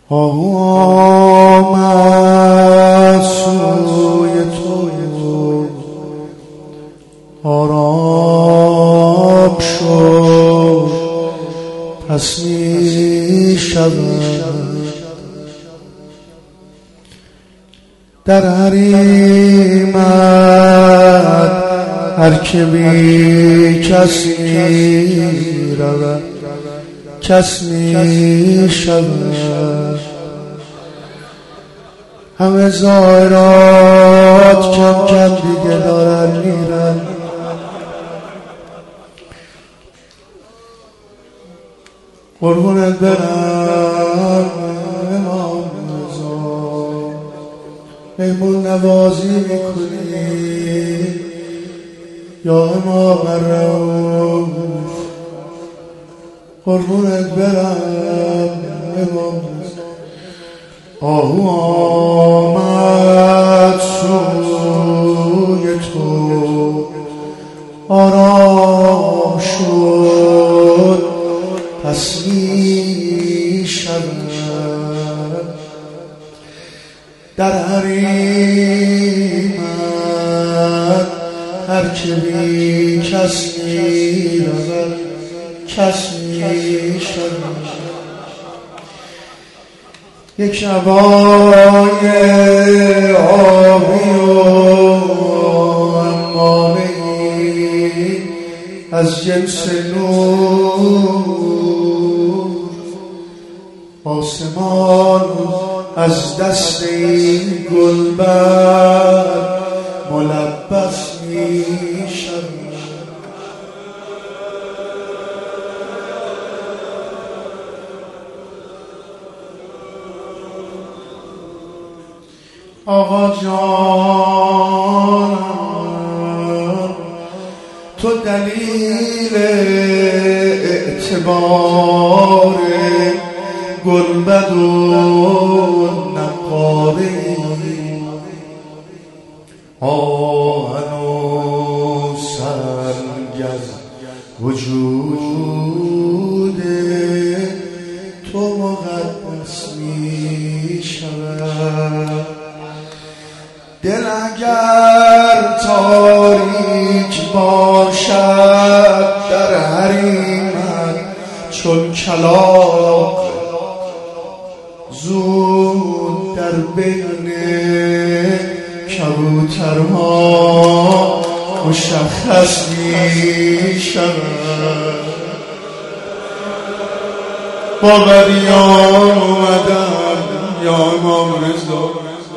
آمد سوی تو آرام شد پس می شود در حریمت هر که بی کس می رود کس می شود همه زائرات کم کم دیگه دارن میرن قربونت برم امام رضا مهمون نوازی میکنی یا امام رؤوف قربونت برم امام رضا آهو آمد سوی تو آرام شد پس می شود در حریمت هر که بی کس می رود کس می شود یک شبای آبی و امامه‌ای از جنس نور آسمان از دست این گلبر ملبس می شود آقا جان تو دلیل اعتبار گلبد و نقاره آهن و سنگز وجود تو مقدس می شود دل اگر تاریک باشد در حریمت چون کلاغ زود در بین کبوترها مشخص می شود با بدیان اومدن یا امام رضا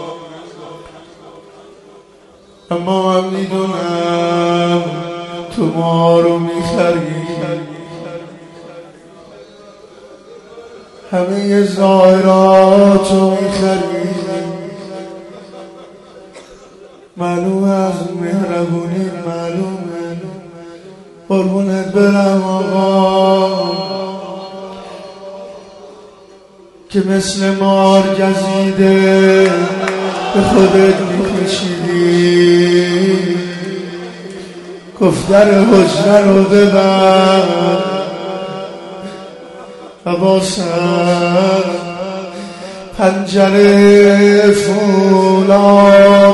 اما من میدونم تو ما رو میخری همه زائرات رو میخری معلوم از مهربونی معلومه قربونت برم آقا که مثل مار گزیده به خودت میکشیدی گفت در حجره رو ببند و با سر پنجره فولاد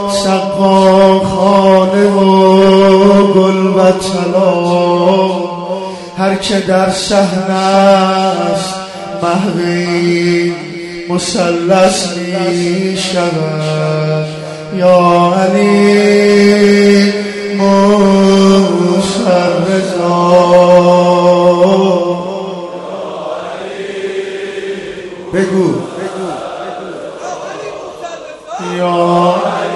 سقاخانه و گل و طلا هر که در صحنه است محوی مثلث می شود یا علی موسی رضا بگو یا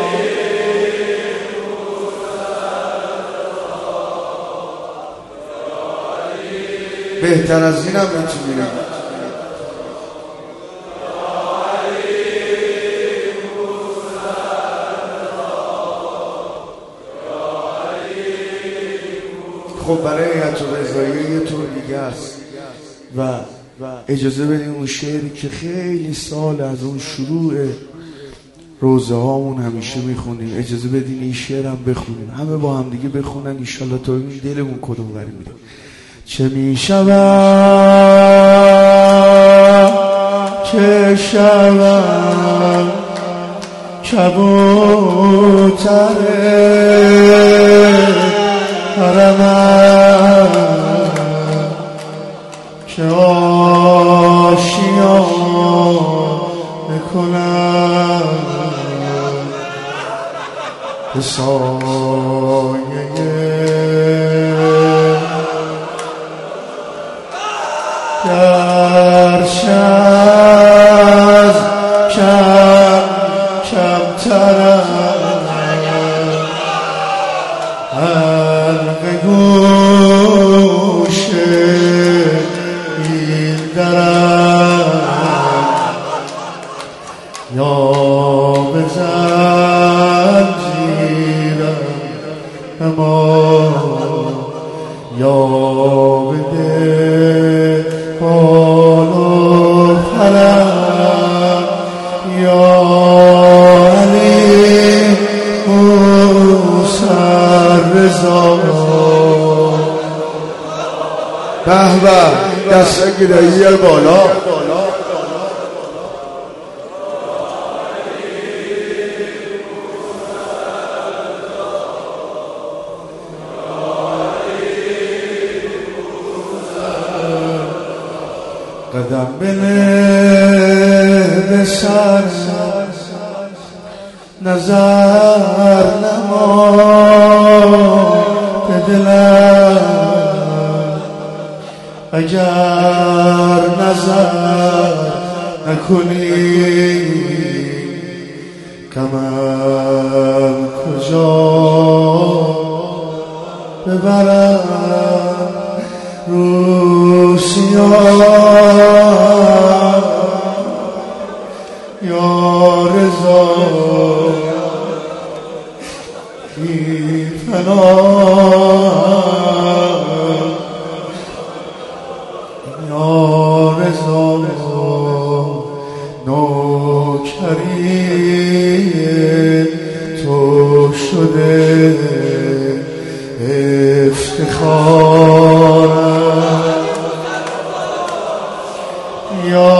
بهتر از اینم میتونی خب برای هیئت رضاییه یه طور دیگه است و اجازه بدیم اون شعری که خیلی سال از اون شروع روزه هامون همیشه میخونیم اجازه بدیم این شعر هم بخونیم همه با هم دیگه بخونن انشالله تا این دلمون کدوم بری میره چه میشود که شوم کبوتر حرمم که آشیانه کنم به سایه گرچه از کمترم حلقه گوش این درم یا به زنجیرم اما یا بده بال و پرم یا علی موسر رضا به به دست گیرایی بالا قدم بنه به سر نظر نما به دلم اگر نظر نکنی کمم کجا ببرم روسیان یا رضا بی فنا یا رضا نوکری تو شده افتخارم یا